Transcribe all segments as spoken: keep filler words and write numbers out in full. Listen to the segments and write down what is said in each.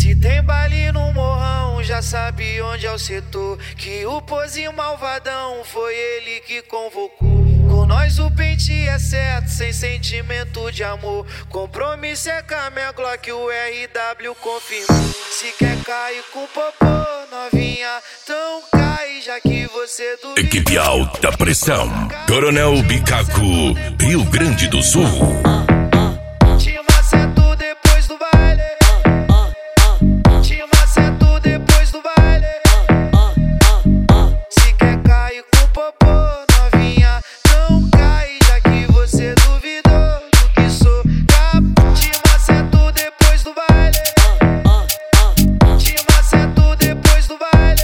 Se tem baile no morrão, já sabe onde é o setor. Que o pozinho malvadão foi ele que convocou. Com nós o pente é certo, sem sentimento de amor. Compromisso é com a minha Glock, o R W confirmou. Se quer cair com popô, novinha, então cai, já que você duvidou. Equipe Alta Pressão, Coronel Bicaco, Rio Grande do Sul. Te maceto depois do baile. Te maceto depois do baile. Se quer cair com popô, novinha, então cai, já que você duvidou do que sou. Te maceto depois do baile. Te maceto depois do baile.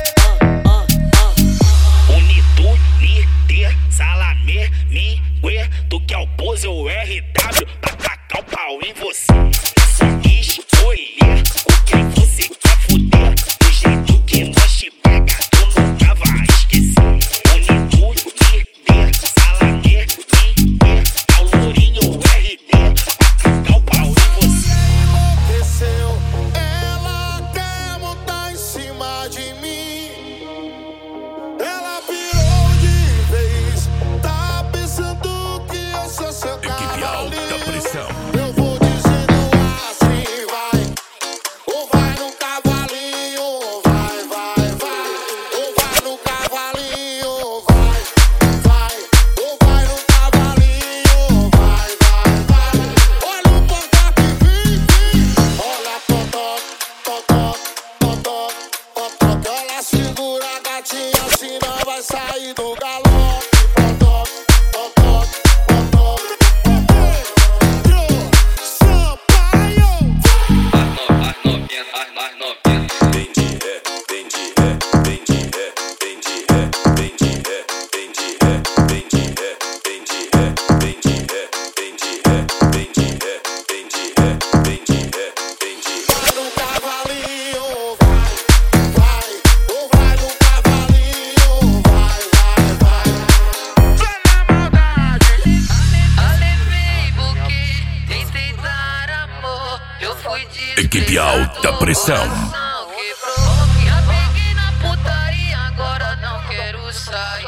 Unitu, Niter, Salamé, Mingue, tu que é o pose, o R W, pra tacar o pau em você. Só quis escolher com quem você quer fuder. Do jeito que nós te pega, tu nunca vai esquecer. Unitu, Niter, Salamé, Mingue, é o lourinho R D, pra tacar o pau em você. Enlouqueceu, ela quer montar em cima de mim. Ela pirou de vez, tá pensando que eu sou seu Equipe Alta cavalinho. Pressão. Eu vou dizendo assim, vai. Ou vai no cavalinho, vai, vai, vai. Ou vai no cavalinho, vai, vai. Ou vai no cavalinho, vai, vai, vai. Olha o pacote, vim, vim. Olha totó, totó, totó, totó. Ela segura a gatinha, senão vai sair do galope. Totó, totó, totó, totó. Sampaio. Mais novinha, mais, mais novinha. Vem de ré, vem de ré, vem de ré, vem de ré, vem de ré, vem de ré, vem de ré, vem de ré, vem de ré, vem de ré, vem de ré, vem de ré, vem de ré, vem de ré. Vai no cavalinho, vai, vai. Ou vai no cavalinho, vai, vai, vai. Vai na maldade. Alevei buquê, tentei dar amor. Eu fui de Equipe Alta Pressão. quebrou. Já peguei na putaria, agora não quero sair.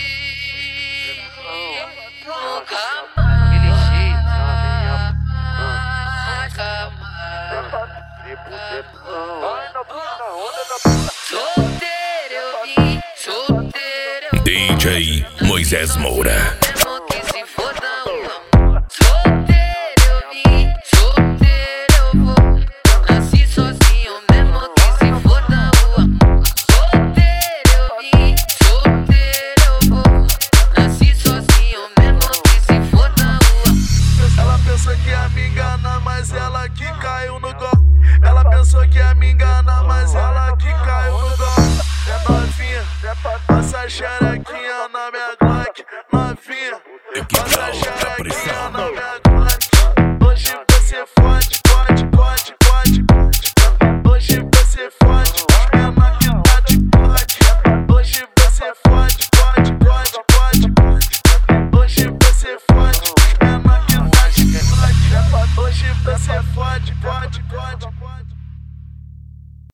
Nunca mais. Aquele jeito, nunca mais. Solteiro eu vim, solteiro eu D J Moisés Moura. mesmo que se foda o amor. Solteiro eu vim, solteiro eu vou. Nasci sozinho mesmo que se foda o amor. Solteiro eu vim, solteiro eu vou. Nasci sozinho mesmo que se foda o amor. Ela pensou que ia me enganar, mas ela que caiu no gol. Ela pensou que ia me enganar, mas ela que caiu no gol. É novinha, passa a xerequinha na minha Glock, novinha. Equipe Alta